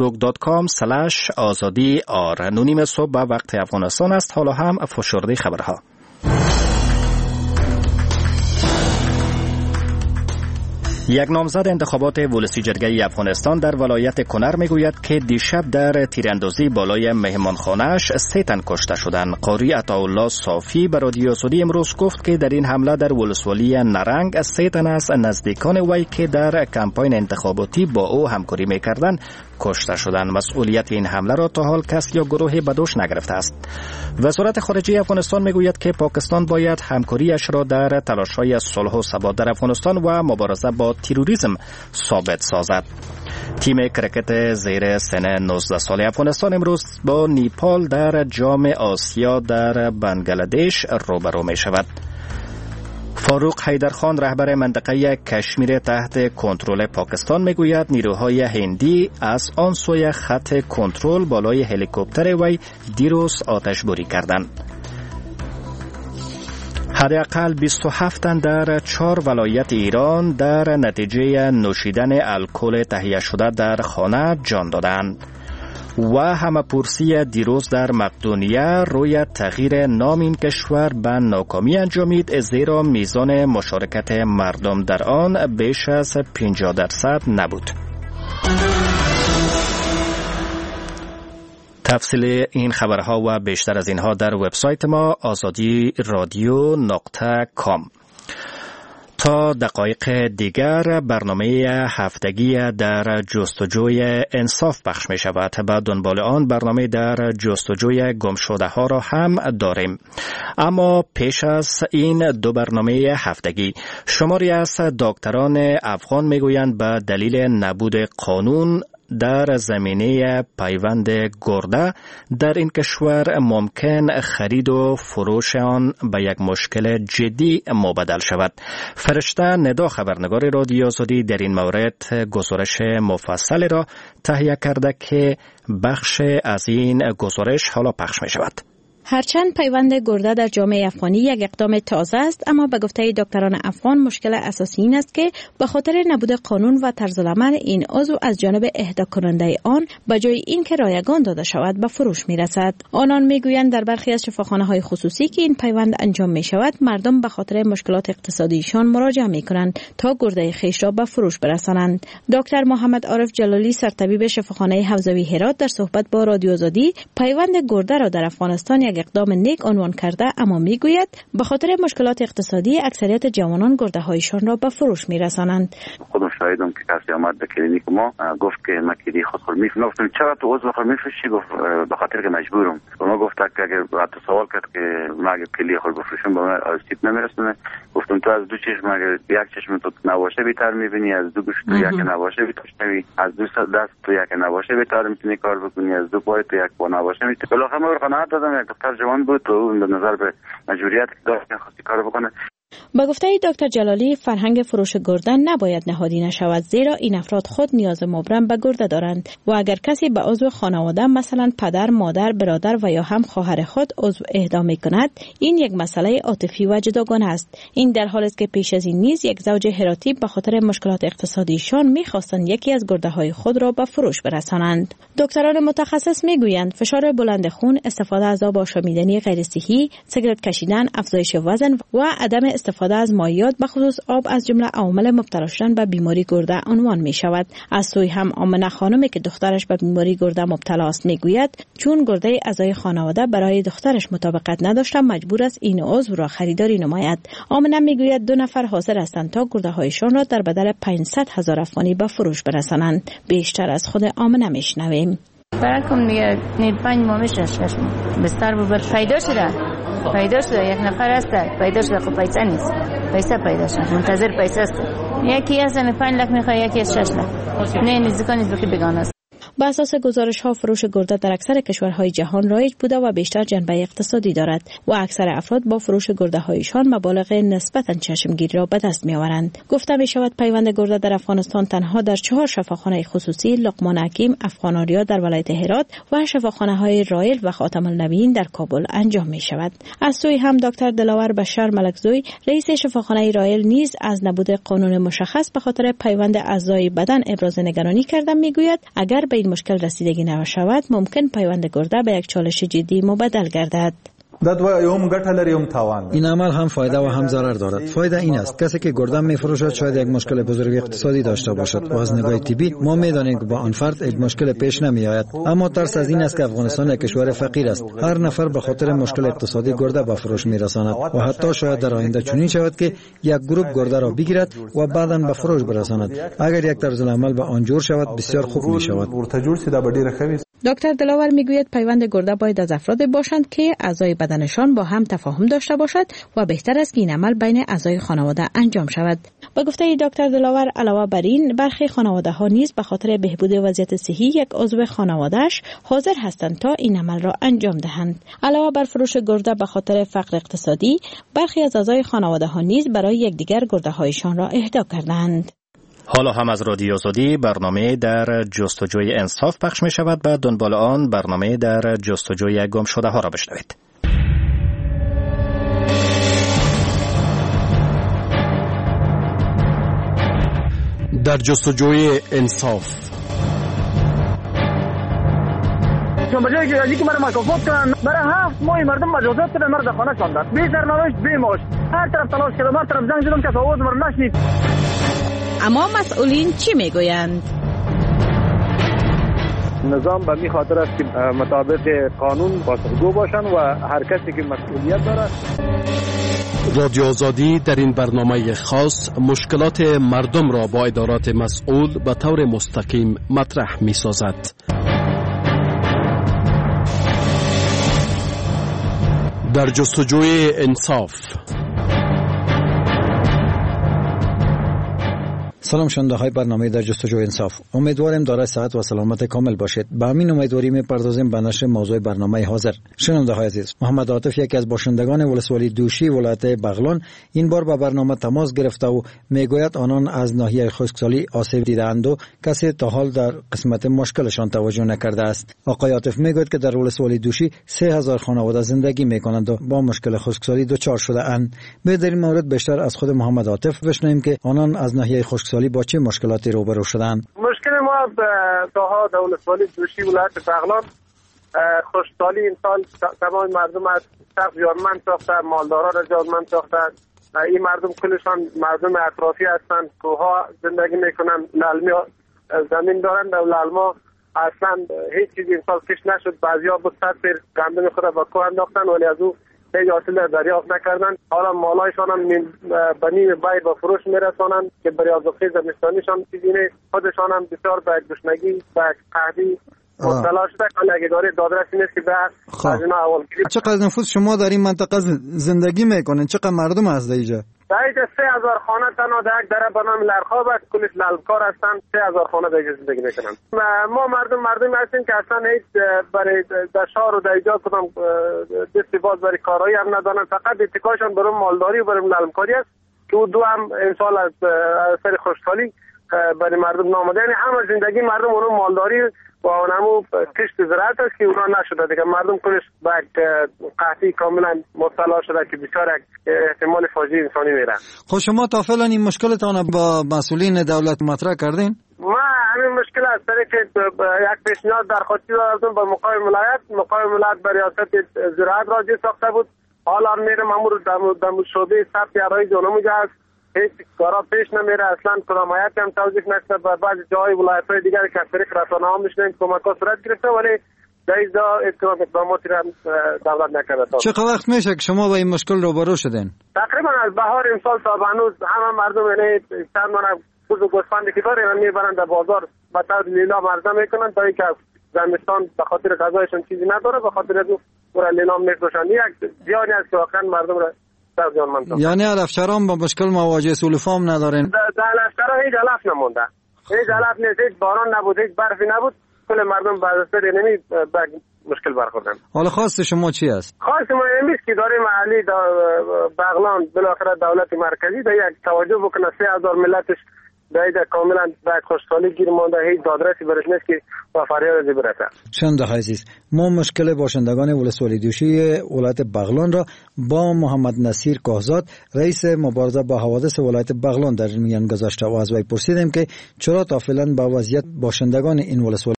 facebook.com/azadi.ar. نونیم صبح به وقت افغانستان است. حالا هم فشرده خبرها. یک نامزد انتخابات ولسی جرگه افغانستان در ولایت کنر میگوید که دیشب در تیراندازی بالای مهمانخانه‌اش 3 تن کشته شدند. قاری عطاالله صافی به رادیو آزادی امروز گفت که در این حمله در ولسوالی نرنگ 3 تن از نزدیکان وی که در کمپاین انتخاباتی با او همکاری میکردند کشته شدند. مسئولیت این حمله را تا حال کس یا گروهی به دوش نگرفته است. وزارت خارجه افغانستان میگوید که پاکستان باید همکاریش را در تلاش‌های صلح و ثبات در افغانستان و مبارزه با تروریسم ثابت سازد. تیم کرکت زیر سن 19 ساله افغانستان امروز با نیپال در جام آسیا در بنگلادش روبرو می شود. فاروق حیدرخان رهبر منطقه کشمیر تحت کنترل پاکستان میگوید نیروهای هندی از آن سوی خط کنترل بالای هلیکوپتر وی دیروز آتشباری کردند. حداقل 27 تن در 4 ولایت ایران در نتیجه نوشیدن الکل تهیه شده در خانه جان دادند. و همه‌پرسی دیروز در مقدونیه روی تغییر نام این کشور به ناکامی انجامید، زیرا میزان مشارکت مردم در آن بیش از 50% نبود. تفصیل این خبرها و بیشتر از اینها در وبسایت ما azadiradio.com. تا دقایق دیگر برنامه هفتگی در جستجوی انصاف پخش می شود. به دنبال آن برنامه در جستجوی گمشده ها را هم داریم. اما پیش از این 2 برنامه هفتگی، شماری از دکتران افغان می گویند به دلیل نبود قانون در زمینه پیوند گرده در این کشور ممکن خرید و فروش آن به یک مشکل جدی مبدل شود. فرشته ندا خبرنگار رادیو آزادی در این مورد گزارش مفصل را تهیه کرده که بخش از این گزارش حالا پخش می شود. هرچند پیوند گرده در جامعه افغانی یک اقدام تازه است، اما به گفته دکتران افغان مشکل اساسی این است که به خاطر نبود قانون و طرزالعمل این عضو از جانب اهدا کننده آن به جای اینکه رایگان داده شود به فروش میرسد. آنان میگویند در برخی از شفاخانه‌های خصوصی که این پیوند انجام می شود، مردم به خاطر مشکلات اقتصادیشان مراجعه می کنند تا گرده خویش را به فروش برسانند. دکتر محمد عارف جلالی سرطبیب شفاخانه حوزوی هرات در صحبت با رادیو آزادی پیوند گرده را در افغانستان یک اقدام نیک عنوان کرده، اما میگوید به خاطر مشکلات اقتصادی اکثریت جوانان گرده هایشان را به فروش میرسانند. خودم شاهدم که کسی آمد به کلینیک ما گفت که من کلی خودخور میفروشم. گفتم چرا تو عضو خود میفروشی؟ گفت به خاطر که مجبورم. ما گفت که اگر تو سوال کرد که من اگر کلی خود بفروشم به من آسیب نمیرسونه. گفتم تو از 2 چشم اگر یک چشم تو نباشه بهتر میبینی، از 2 گوش تو یک نباشه بهتر میبینی، از 2 دست تو یک نباشه بهتر میتونی کار بکنی، از 2 پای تو یک پا نباشه میتونی. بالاخره ما قناعت دادم. یک دختر جوان بود و به نظر به مجبوریت داشت خاصی کار بکنه. با گفته دکتر جلالی فرهنگ فروش گردن نباید نهادینه شود، زیرا این افراد خود نیاز مبرم به گرده دارند و اگر کسی به عضو خانواده مثلا پدر، مادر، برادر و یا هم خواهر خود عضو اهدا می‌کند، این یک مسئله عاطفی و جداگانه است. این در حالی است که پیش از این نیز یک زوج هراتی به خاطر مشکلات اقتصادیشان می‌خواستند یکی از گرده‌های خود را به فروش برسانند. دکتران متخصص می‌گویند فشار بلند خون، استفاده از آب آشامیدنی غیر صحی، سیگارت کشیدن، افزایش وزن و عدم استفاده از مایعات به خصوص آب از جمله عوامل مبتلا شدن به بیماری گرده عنوان می شود. از سوی هم آمنه خانمی که دخترش به بیماری گرده مبتلا است میگوید چون گرده اعضای خانواده برای دخترش مطابقت نداشته مجبور است این عضو را خریداری نماید. آمنه میگوید 2 نفر حاضر هستند تا گرده هایشان را در بدل 500,000 افغانی به فروش برسانند. بیشتر از خود آمنه میشنویم. برکم دیگه 5 ماه میشه بستر ببر پیدا شده یک نفر است پیدا شده. خب پیسه نیست، پیسه پیدا شده، منتظر پیسه است. یکی از 5 لک میخواد، یکی از 6 لک. نه نزدیکا نیست که بگانه است. بر اساس گزارش‌ها فروش گرده در اکثر کشورهای جهان رایج بوده و بیشتر جنبه اقتصادی دارد و اکثر افراد با فروش گرده‌هایشان مبالغ نسبتاً چشمگیر را به دست می‌آورند. گفته می‌شود پیوند گرده در افغانستان تنها در 4 شفاخانه خصوصی لقمان حکیم، افغان آریا در ولایت هرات و شفاخانه‌های رایل و خاتم النبیین در کابل انجام می‌شود. از سوی هم دکتر دلاور بشار ملکزوی رئیس شفاخانه رایل نیز از نبود قانون مشخص به خاطر پیوند اعضای بدن ابراز نگرانی کرده. می‌گوید اگر به این مشکل رسیدگی نشود ممکن پیوند گرده به یک چالش جدی مبدل گردد. این عمل هم فایده و هم ضرر دارد. فایده این است کسی که گردن میفروشد شاید یک مشکل بزرگ اقتصادی داشته باشد و از نگاه طبی ما میدانیم که با آن فرد یک مشکل پیش نمی آید. اما ترس از این است که افغانستان یک کشور فقیر است. هر نفر به خاطر مشکل اقتصادی گرده به فروش میرساند و حتی شاید در آینده چنین شود که یک گروه گرده را بگیرد و بعداً به فروش برساند. اگر یک طرز العمل به آن جور شود بسیار خوب می شود. دکتر دلاور میگوید پیوند گرده باید از افراد باشند که اعضای بدنشان با هم تفاهم داشته باشد و بهتر است که این عمل بین اعضای خانواده انجام شود. با گفته دکتر دلاور علاوه بر این برخی خانواده ها نیز به خاطر بهبود وضعیت صحی یک عضو خانواده‌اش حاضر هستند تا این عمل را انجام دهند. علاوه بر فروش گرده به خاطر فقر اقتصادی برخی از اعضای خانواده ها نیز برای یکدیگر گرده هایشان را اهدا کردند. حالا هم از رادیو آزادی برنامه در جستجوی انصاف پخش می شود. به دنبال آن برنامه در جستجوی گم شده ها را بشنوید. در جستجوی انصاف بجای که یکی مرا مکافات کنن برای 7 ماه مردم مجازات کنن مرا در خانه شاندن بی سرنوشت بی معاش هر طرف تلاش کردم هر طرف زنگ زدم که آواز مرا نشنید. اما مسئولین چی میگویند؟ نظام به می خاطر است که مطابق قانون پاسخگو باشند و هر کسی که مسئولیت داره. رادیو آزادی در این برنامه خاص مشکلات مردم را با ادارات مسئول به طور مستقیم مطرح می سازد. در جستجوی انصاف. سلام شنونده های برنامه در جستجوی انصاف. امیدواریم دارای صحت و سلامت کامل باشید. به همین امیدواری میپردازیم به نشر موضوع برنامه حاضر. شنونده های عزیز، محمد عاطف یکی از باشندگان ولسوالی دوشی ولایت بغلان این بار به برنامه تماس گرفته و میگوید آنان از ناحیه خشکسالی آسیب دیدند و کسی تا حال در قسمت مشکلشان توجه نکرده است. آقای عاطف میگوید که در ولسوالی دوشی 3000 خانواده زندگی میکنند و با مشکل خشکسالی دچار شده اند. در این مورد بیشتر از خود محمد عاطف بشنویم که آنان از ناحیه خشکسالی با چه مشکلاتی روبرو شدند. مشکل ما به ساحه ولسوالی دوشی ولایت بغلان خشکسالی این سال تمام مردم از سخت زیانمند ساخته، مالدارا را زیانمند ساخته. این مردم کلشان مردم اطرافی هستند، کوها زندگی میکنن، للمی زمین دارند و للما اصلا هیچ چیزی این سال کش نشد. بعضیا بود صد پیر گندم خود با کوه انداختن ولی از او هیچ حاصل دریافت نکردن. حالا مالایشان هم به نیم بای به فروش میرسانند که برای آزادی زمستانیشان چیزی نیست. خودشان هم بسیار به گشنگی به قحطی مبتلا شده. کلاگداری دادرسی نیست که به از اینا اول گیری. چقدر نفوس شما در این منطقه زندگی میکنین؟ چقدر مردم هست اینجا؟ در اینجا 3000 خانه تنها در یک دره به نام لرخاب است. کلش للکار هستند. 3000 خانه در اینجا زندگی میکنن. ما مردم هستیم که اصلا هیچ برای در شهر و در اینجا کدام دستی باز برای کارایی هم ندارن. فقط اتکاشان برای مالداری و برای للکاری است که او دو هم امسال از سر خشکسالی برای مردم نامده. یعنی همه زندگی مردم اونو مالداری و اونمو کشت زراعت است که اونا نشده دیگه. مردم کلش به قحطی کاملا مبتلا شده که بسیار احتمال فاجعه انسانی میره. خب شما تا فعلا این مشکلتان با مسئولین دولت مطرح کردین؟ ما همین مشکل است که یک پیشنهاد درخواستی دادم به مقام ولایت به ریاست زراعت راجع ساخته بود. حالا میرم امور در شعبه ثبت عرایض اونموجا است. هیچ کارا پیش نمیره اصلا. کدامایت هم توضیح نشده. به بعض جای ولایت‌های دیگر که از طریق رسانه‌ها میشنیم کمک‌ها صورت گرفته ولی در اینجا اقداماتی را دولت نکرده. چقدر وقت میشه که شما با این مشکل روبرو شدین؟ تقریبا از بهار امسال تا هنوز همه مردم یعنی چند ماه پوز و گوسفندی که دارن میبرن در بازار به طور لیلام عرضه میکنن تا اینکه زمستان به خاطر غذایشون چیزی نداره به خاطر از اون لیلام میفروشن. یک زیانی است که واقعا مردم را یعنی علفچران با مشکل مواجه سولفام ندارن؟ در علفچرا هیچ علف نمونده. هیچ علف نیست. هیچ باران نبود. هیچ برفی نبود. کل مردم بعد از نمی مشکل برخوردن. حالا خواست شما چی است؟ خواست ما این است که اداره محلی بغلان بالاخره دولت مرکزی در یک توجه بکنه 3000 ملتش در کاملا در خشکسالی گیر مانده. هیچ دادرسی برش نیست که با فریاد از برسه. شنونده عزیز، ما مشکل باشندگان ولسوالی دوشی ولایت بغلان را با محمد نصیر کاهزاد رئیس مبارزه با حوادث ولایت بغلان در میان گذاشته و از وی پرسیدیم که چرا تا فعلا با وضعیت باشندگان این ولسوالی